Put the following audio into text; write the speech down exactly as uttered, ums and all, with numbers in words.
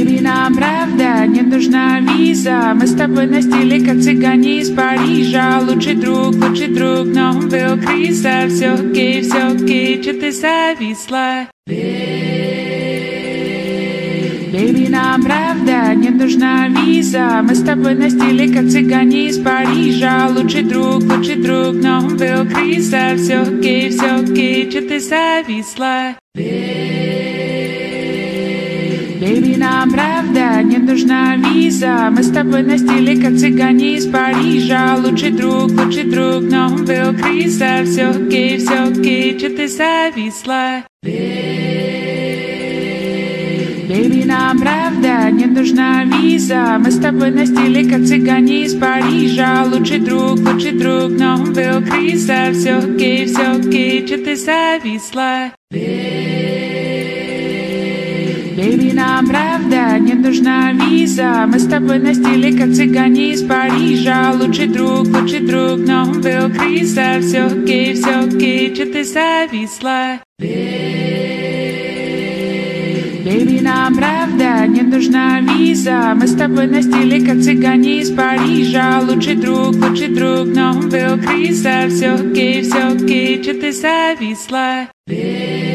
Бэйби, нам правда не нужна виза. Мы с тобой на стиле, как цыгане из Парижа. Лучший друг, лучший друг, но он был криза. Все окей, все окей, че ты зависла? Бэйби, нам правда не нужна виза. Мы с тобой на стиле, как цыгане из Парижа. Лучший друг, лучший друг, но он был криза. Все окей, все окей, че ты зависла? Бэйби, нам правда не нужна виза. Мы с тобой на стиле, как цыгане из Парижа. Лучший друг, лучший друг, но он был криза. Все окей, все окей, че ты зависла? Бэйби, нам правда не нужна виза. Мы с тобой на стиле, как цыгане из Парижа. Лучший друг, лучший друг, но он был криза. Все окей, все окей, че ты зависла? Бэйби, нам правда не нужна виза. Мы с тобой на стиле, как цыгане из Парижа. Лучший друг, лучший друг, но он был криза. Все окей, все окей, че ты зависла? Бэйби, нам правда не нужна виза. Мы с тобой на стиле, как цыгане из Парижа. Лучший друг, лучший друг, но он был криза. Все окей, все окей, че ты зависла?